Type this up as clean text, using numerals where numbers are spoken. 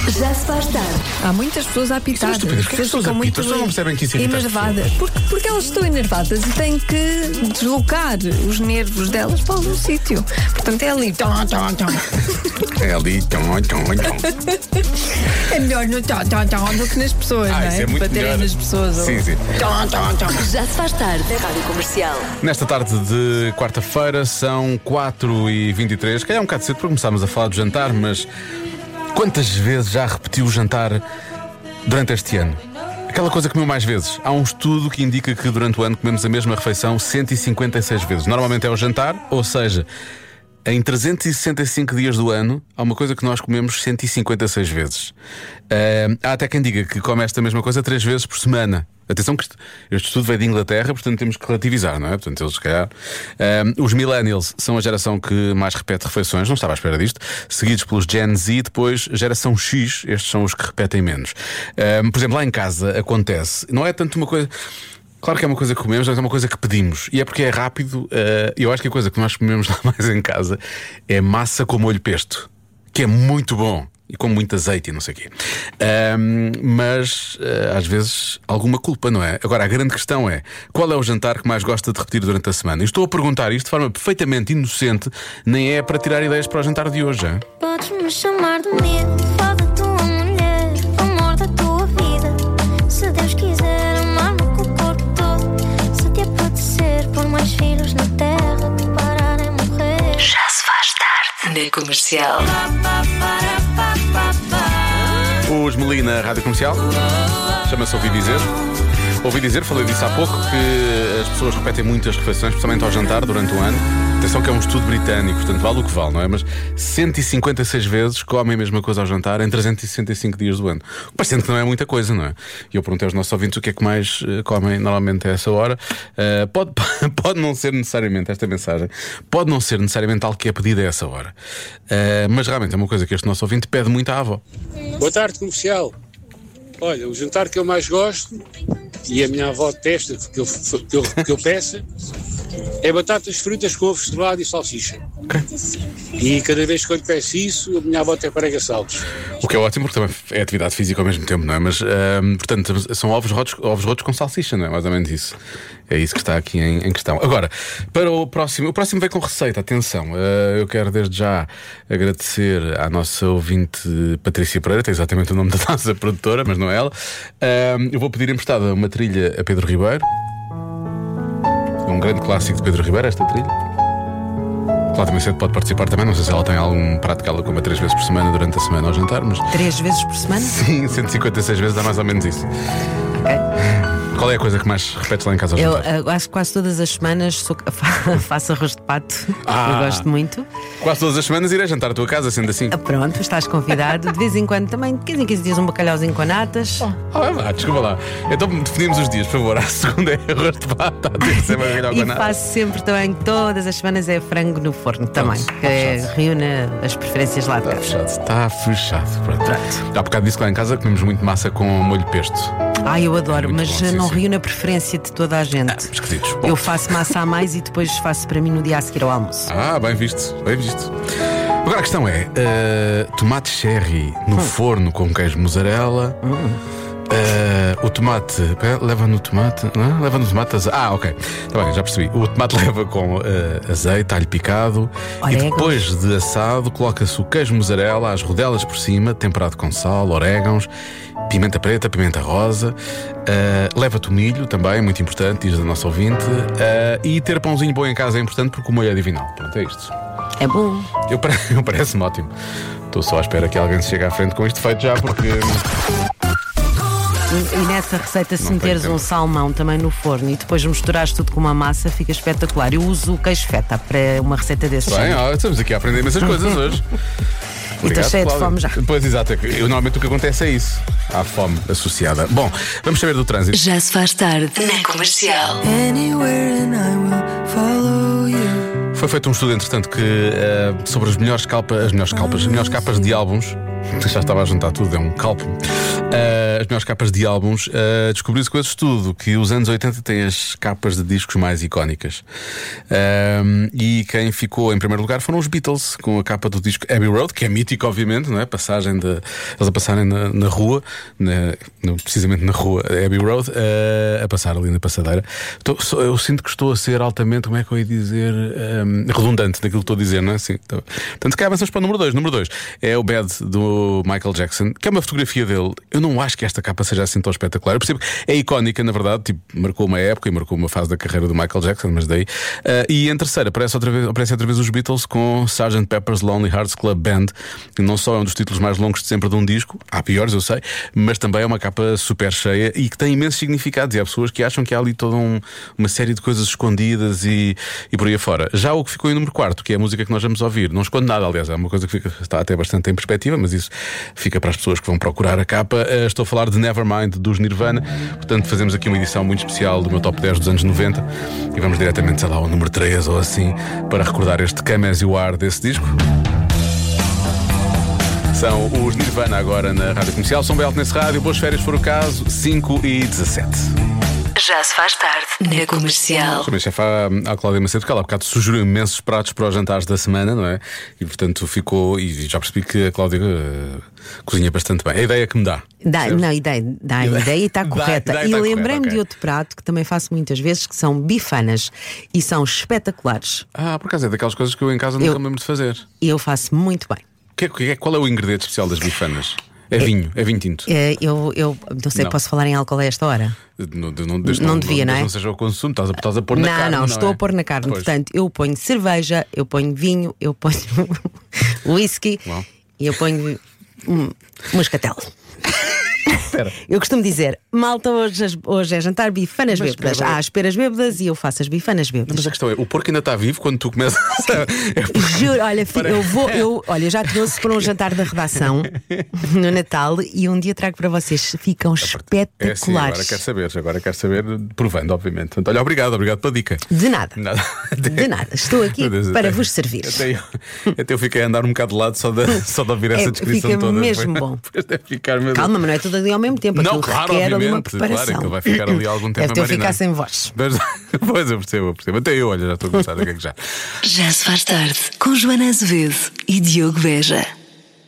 Já se faz tarde. Há muitas pessoas a apitar. Porquê que as pessoas apitam? Não percebem que isso irrita as enervadas. Porque elas estão enervadas e têm que deslocar os nervos delas para algum sítio. Portanto, é ali. É ali. É melhor no do que nas pessoas, não é? Isso é muito baterem melhor. nas pessoas. Sim. Já se faz tarde na Rádio Comercial. Nesta tarde de quarta-feira são 4h23. Calhar um bocado cedo para começarmos a falar do jantar, mas quantas vezes já repetiu o jantar durante este ano? Aquela coisa que comeu mais vezes. Há um estudo que indica que durante o ano comemos a mesma refeição 156 vezes. Normalmente é o jantar, ou seja, em 365 dias do ano, há uma coisa que nós comemos 156 vezes. Há até quem diga que come esta mesma coisa 3 vezes por semana. Atenção que este estudo veio de Inglaterra, portanto temos que relativizar, não é? Portanto, eles, se calhar, os millennials são a geração que mais repete refeições, não estava à espera disto, seguidos pelos Gen Z, depois geração X, estes são os que repetem menos. Por exemplo, lá em casa acontece, não é tanto uma coisa... Claro que é uma coisa que comemos, mas é uma coisa que pedimos. E é porque é rápido. Eu acho que a coisa que nós comemos lá mais em casa é massa com molho pesto, que é muito bom e com muito azeite e não sei o quê. Mas às vezes alguma culpa, não é? Agora a grande questão é: qual é o jantar que mais gosta de repetir durante a semana? E estou a perguntar isto de forma perfeitamente inocente, nem é para tirar ideias para o jantar de hoje, hein? Podes-me chamar de amigo, fala da tua mulher, amor da tua vida. Se Deus quiser amar-me com o corpo todo, se te apetecer pôr mais filhos na terra que parar em morrer. Já se faz tarde na Comercial. Os Meli na Rádio Comercial. Chama-se Ouvi Dizer. Ouvi dizer, falei disso há pouco, que as pessoas repetem muitas refeições, especialmente ao jantar, durante o ano. Atenção que é um estudo britânico, portanto vale o que vale, não é? Mas 156 vezes comem a mesma coisa ao jantar em 365 dias do ano. Parecendo que não é muita coisa, não é? E eu perguntei aos nossos ouvintes o que é que mais comem normalmente a essa hora. Pode não ser necessariamente, esta mensagem, pode não ser necessariamente algo que é pedido a essa hora. Mas realmente é uma coisa que este nosso ouvinte pede muito à avó. Boa tarde, Comercial. Olha, o jantar que eu mais gosto, e a minha avó testa que eu peça, é batatas fritas com ovo estrelado e salsicha. Okay. E cada vez que eu lhe peço isso, a minha avó até prega saltos. O que é ótimo, porque também é atividade física ao mesmo tempo, não é? Mas, portanto, são ovos rotos com salsicha, não é? Mais ou menos isso. É isso que está aqui em questão. Agora, para o próximo vem com receita, atenção. Eu quero desde já agradecer à nossa ouvinte Patrícia Pereira, tem exatamente o nome da nossa produtora, mas não é ela. Eu vou pedir emprestada uma trilha a Pedro Ribeiro. É um grande clássico de Pedro Ribeiro, esta trilha. Cláudia Macedo pode participar também. Não sei se ela tem algum prato que ela coma 3 vezes por semana durante a semana ao jantar, mas... 3 vezes por semana? Sim, 156 vezes dá mais ou menos isso. Ok. Qual é a coisa que mais repetes lá em casa ao jantar? Eu acho que quase todas as semanas faço arroz de pato. Eu gosto muito. Quase todas as semanas irei jantar à tua casa, sendo assim. Pronto, estás convidado. De vez em quando também, de 15 em 15 dias, um bacalhauzinho com natas. Desculpa lá. Então definimos os dias, por favor. À segunda é arroz de pato, à terça é bacalhau com E natas. faço sempre também, todas as semanas, é frango no forno também. Que reúne as preferências lá de casa. Está fechado. Pronto. Há bocado disse que lá em casa comemos muito massa com molho pesto. Eu adoro, Muito mas bom, sim, não sim. reúne a preferência de toda a gente. Esquisitos. Bom. Eu faço massa a mais e depois faço para mim no dia a seguir ao almoço. Bem visto, bem visto. Agora a questão é: tomate cherry no forno com queijo mussarela. O tomate leva no tomate, não é? Leva no tomate ok, está bem, já percebi. O tomate leva com azeite, alho picado. Orégãos. E depois de assado coloca-se o queijo mussarela, as rodelas por cima, temperado com sal, orégãos, pimenta preta, pimenta rosa. Leva tomilho também, muito importante, diz a nossa ouvinte. E ter pãozinho bom em casa é importante porque o molho é divinal. Pronto, é isto. É bom. Eu parece-me ótimo. Estou só à espera que alguém se chegue à frente com isto feito já, porque... E nessa receita, se Não meteres tenho um tempo. salmão também no forno e depois misturares tudo com uma massa, fica espetacular. Eu uso o queijo feta para uma receita desse Bem, género. estamos aqui a aprender imensas coisas hoje. E estou cheia de fome já. Pois, exato. Normalmente o que acontece é isso. Há fome associada. Bom, vamos saber do trânsito. Já se faz tarde na Comercial. Foi feito um estudo, entretanto, que sobre as melhores capas de álbuns Já estava a juntar tudo, é um cálculo. As melhores capas de álbuns. Descobriu-se com esse estudo que os anos 80 têm as capas de discos mais icónicas. E quem ficou em primeiro lugar foram os Beatles, com a capa do disco Abbey Road, que é mítico, obviamente, não é? Eles a passarem na rua, precisamente na rua Abbey Road, a passar ali na passadeira. Eu sinto que estou a ser altamente, como é que eu ia dizer, redundante naquilo que estou a dizer, não é? Assim, portanto, cá avançamos para o número 2. Número 2 é o Bad do Michael Jackson, que é uma fotografia dele. Eu não acho que esta capa seja assim tão espetacular. Eu percebo que é icónica, na verdade, tipo, marcou uma época e marcou uma fase da carreira do Michael Jackson, mas daí. E em terceira aparece outra vez os Beatles com Sgt. Pepper's Lonely Hearts Club Band, que não só é um dos títulos mais longos de sempre de um disco, há piores, eu sei, mas também é uma capa super cheia e que tem imensos significados. E há pessoas que acham que há ali toda uma série de coisas escondidas e por aí afora. Já o que ficou em número 4, que é a música que nós vamos ouvir, não esconde nada, aliás, é uma coisa que está até bastante em perspectiva, mas isso fica para as pessoas que vão procurar a capa. Estou a falar de Nevermind dos Nirvana. Portanto, fazemos aqui uma edição muito especial do meu top 10 dos anos 90 e vamos diretamente, sei lá, ao número 3 ou assim, para recordar este Come As You Are desse disco. São os Nirvana agora na Rádio Comercial. São Belo nesse rádio. Boas férias, for o caso. 5h17. Já se faz tarde na Comercial. Chamei chefe à Cláudia Macedo, porque ela há bocado sugeriu imensos pratos para os jantares da semana, não é? E portanto ficou. E já percebi que a Cláudia cozinha bastante bem. A ideia que me dá. A ideia está correta. E lembrei-me de outro prato que também faço muitas vezes, que são bifanas. E são espetaculares. Por acaso é daquelas coisas que eu em casa nunca me lembro de fazer. E eu faço muito bem. Qual é o ingrediente especial das bifanas? É vinho tinto. Eu não sei, posso falar em álcool a esta hora? Não devia, não é? Não seja o consumo, estás a pôr na carne. Não, estou a pôr na carne. Pois. Portanto, eu ponho cerveja, eu ponho vinho, eu ponho whisky e eu ponho moscatel. Espera. Eu costumo dizer, malta, hoje é jantar bifanas bêbadas. Há as peras bêbadas e eu faço as bifanas bêbadas. Mas a questão é, o porco ainda está vivo quando tu começas Juro, olha, eu já trouxe para um jantar da redação no Natal e um dia trago para vocês. Ficam espetaculares. É assim, agora quero saber, provando, obviamente. Portanto, olha, obrigado pela dica. De nada. De nada. Estou aqui para vos servir. Até eu fiquei a andar um bocado de lado só de ouvir essa descrição fica toda. Mesmo bom. Calma, mas não é tudo ali ao mesmo tempo. Não, claro, obviamente, uma preparação. Claro, que vai ficar ali algum tempo Deve a marinar. ficar sem voz. Pois, eu percebo. Até eu, olha, já estou a começar a gaguejar. Já se faz tarde com Joana Azevedo e Diogo Beja.